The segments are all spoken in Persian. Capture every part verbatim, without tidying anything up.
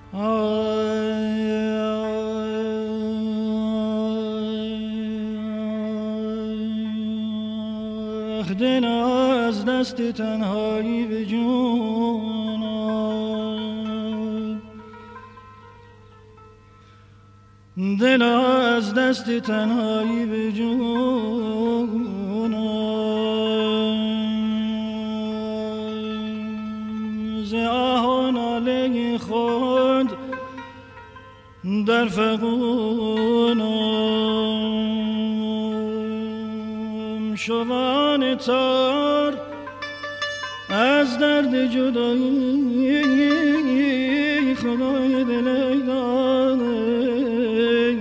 دل از دست تنهایی به جون آمد، دل از دست تنهایی به جون آمد، ز آه و ناله خود در فغون شوان تار از درد جدایی خدای دل داده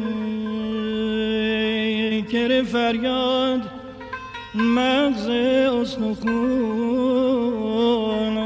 کر فریاد مغز استخون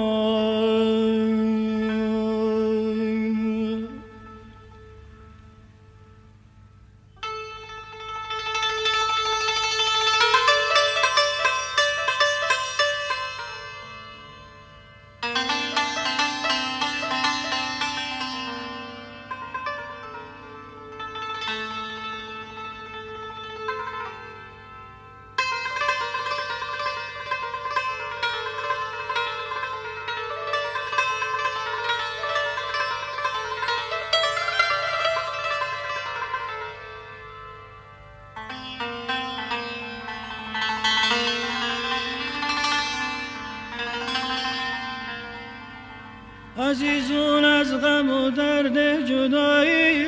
عزیزون از غم و درد جدایی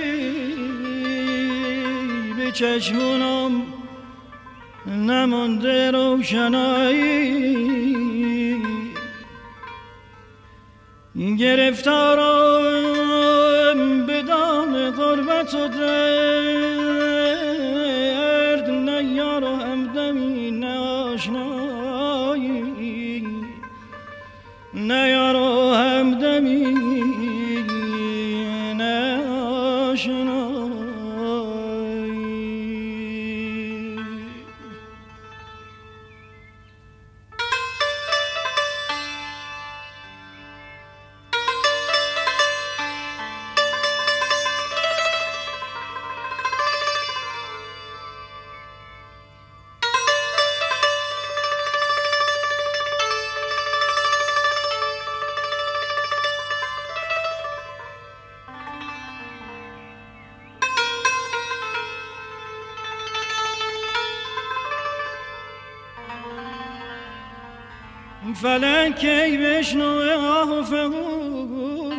به چشمونم نمونده روشنایی، گرفتارم به دام غربت و درد، نه یار و همدمی نه آشنایی، نه یار و همدمی نه آشنایی. فلک ای بشنو آه و فغون،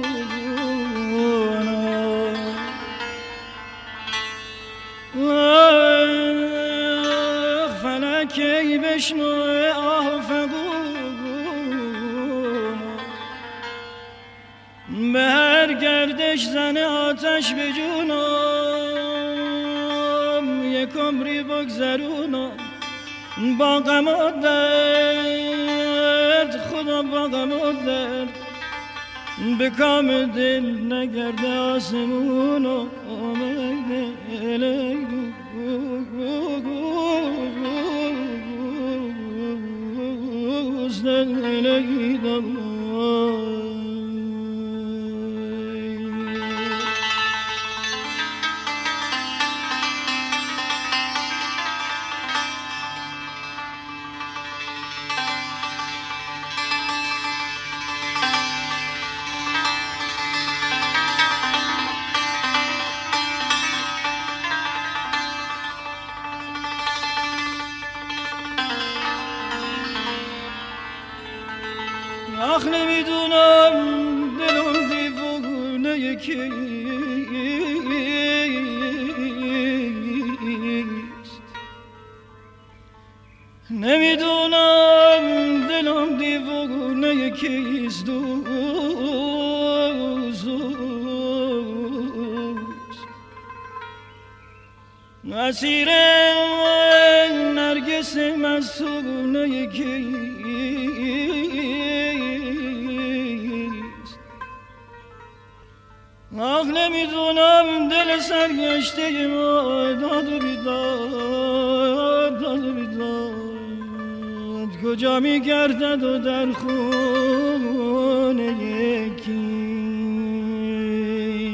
فلک ای بشنو آه و فغون، به هر گردش زن آتش به جونم، یک عمری بگذرونم با غم و درد، خدا با غم و درد به کام دل نگرده آسمون و آمده الیگو گوزده الیگو. آخ نمیدونم دلم دیوونه کیست، نمیدونم دلم دیوونه کیست، دوست اسیر نرگس مستونه کیست، آخ نمیدونم دل سرگشته ما داد و بیداد داد و بیداد کجا میگردد و در خونه یکی.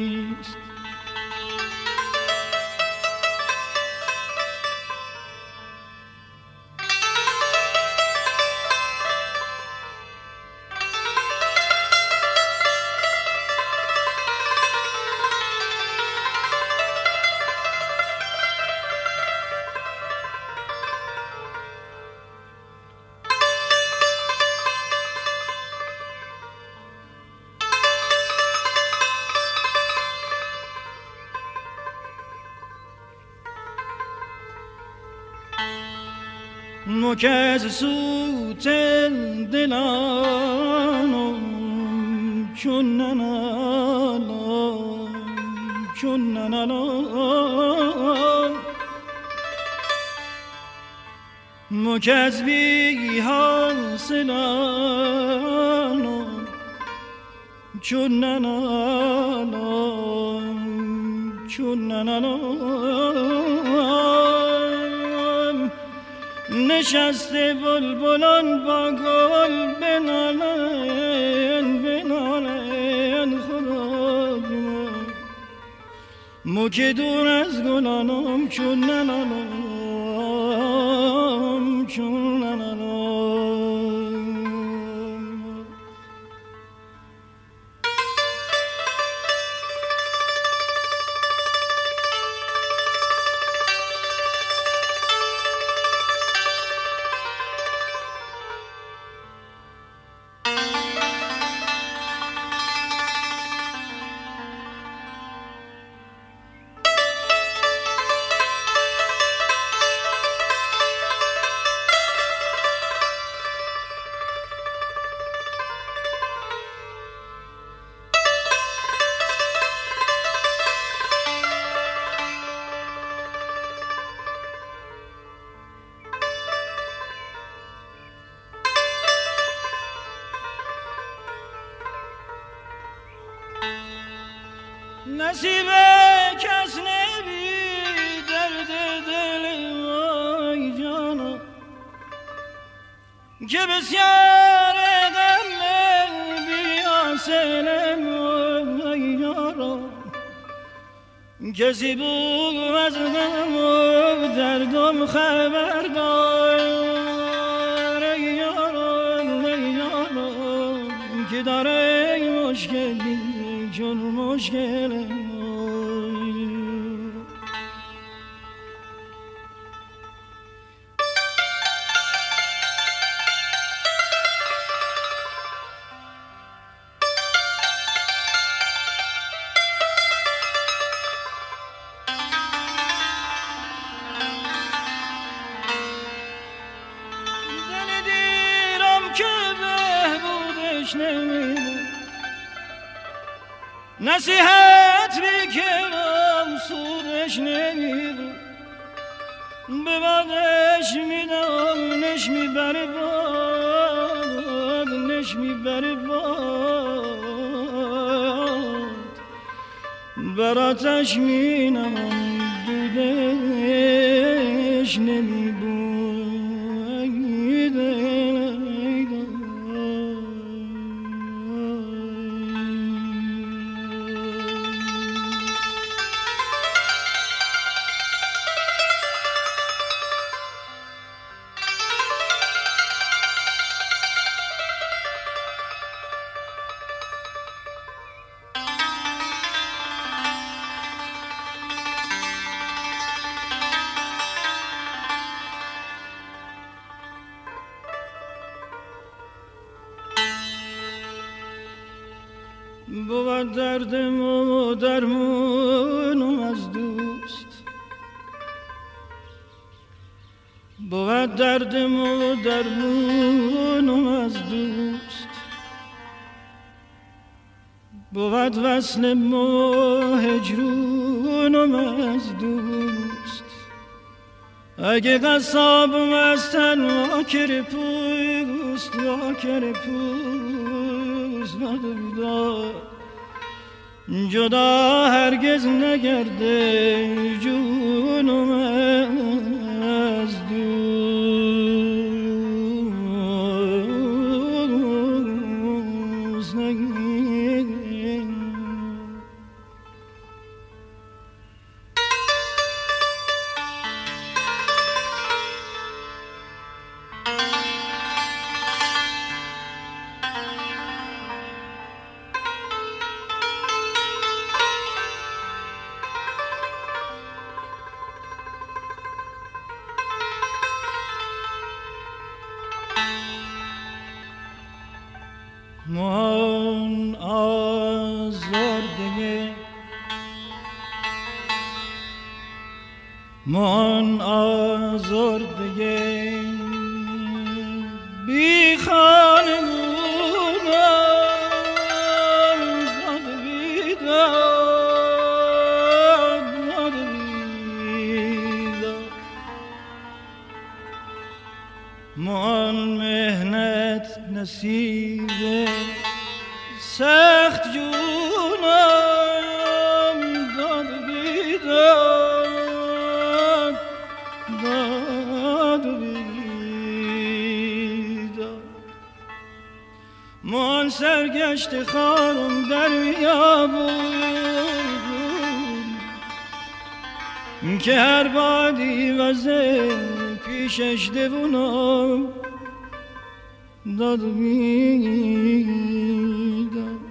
مکز سوت دلانم چون ننالام چون ننالام مکز بی حاصلانم چون ننالام چون ننالام نشسته بلبلان با گل بنالن بنالن خدا مو که دور از گلانم چون ننالام چون ننالام نصیب کس نبی درد دل وای جانا که بسیار غم بی حاصل وای یارا کسی بود از غم و دردم خبردار ای یارا ای یارا که داره مشکلی چون مشکل دل دیرم که بهبودش نمیده نصیحت بیکنم سودش نمیده به بادش میدم نش میبره باد نش میبره باد براتش مینم دودش نمیبویده بود دردم و درمونم از دوست بود دردم و درمونم از دوست بود وصلم و هجرونم از دوست اگه قصابم از تن واکر پوست واکر پوست ندیدار جدا هرگز نگرده جونم از دوست نگرده من آزرده من آزرده بی خانه بودم داد بیداد داد بیداد من مهنت نصیبه سخت جونم داد بیداد داد بیداد من سرگشت خارم در بیابون که هر بادی وزه پیشش دوونم داد بیداد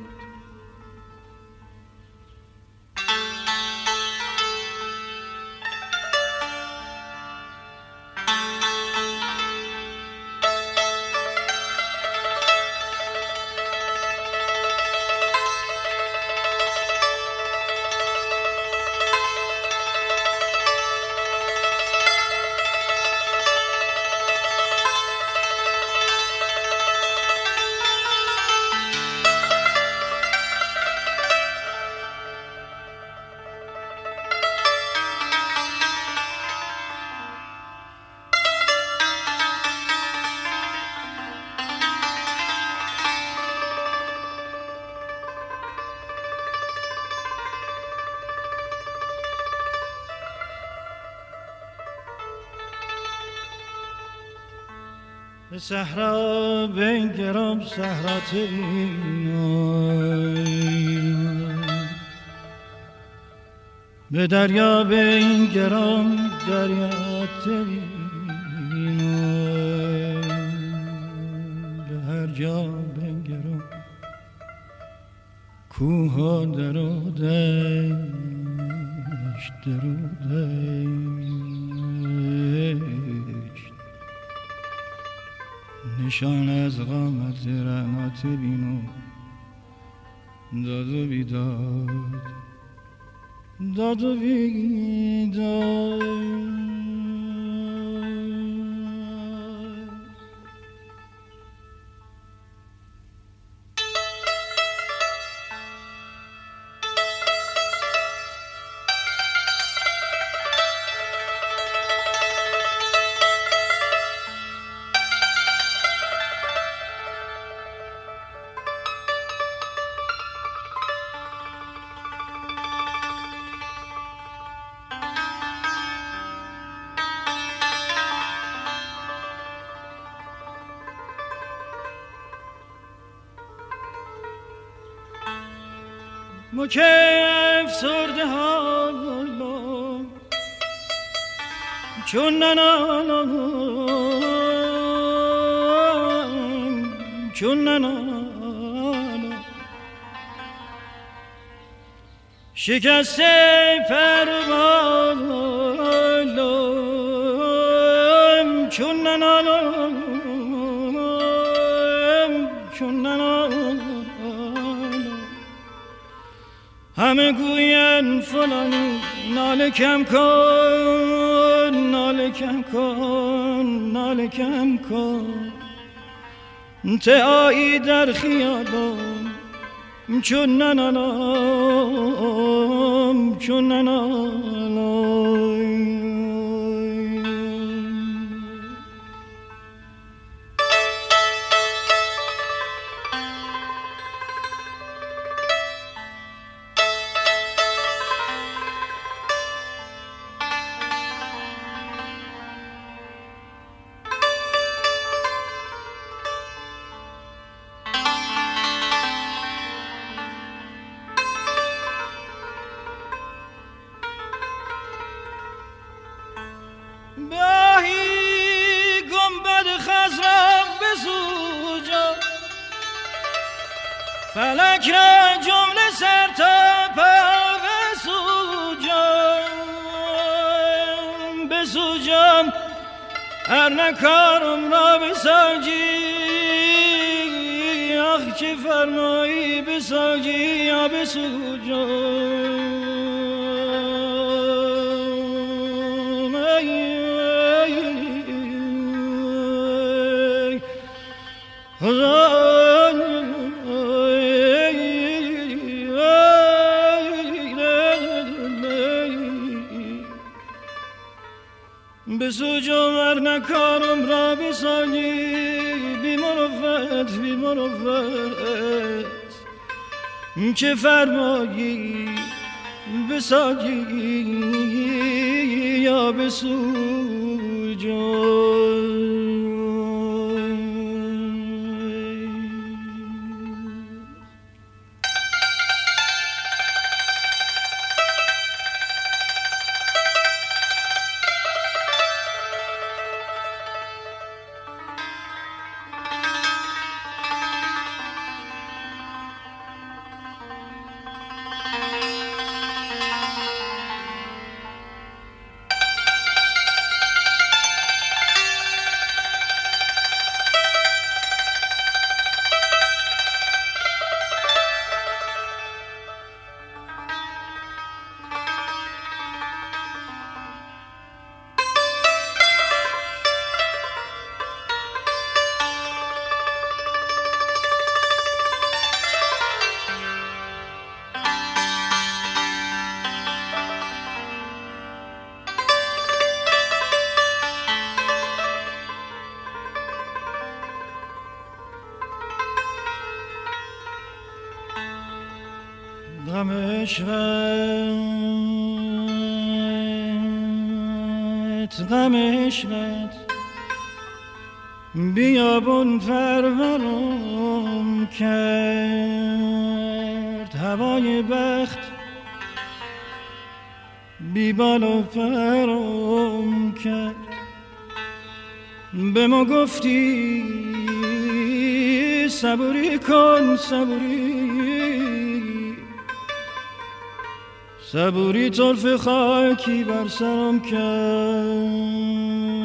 به صحرا بنگرم صحرا تبینم به دریا بنگرم دریا تبینم به هر جا بنگرم کوه ها در و دشت در و دشت نشان از قامت رعنات بینو داد و بیداد داد و بیداد مکف سرده حالا چون ننالم چون ننالم شکسته پروالم چون ننالم چون ننالم همه گوین فلانی ناله کم کن ناله کم کن ناله کم کن تعایی در خیالم چون ننالم چون ننالم فلک را جمله سر تا پا بسوجم بسوجم هر نکارم را بساجی آخ چه فرمایی بساجی یا بسوجم به سوج آور نکارم را بسانی بی مروت بی مروت که فرمایی بساگی یا بسوج غم عشقت غم عشقت بیابون پرورم کرد هوای بخت بی بال و پرم کرد به ما گفتی صبوری کن صبوری صبوری طرف خاکی بر سرم کرد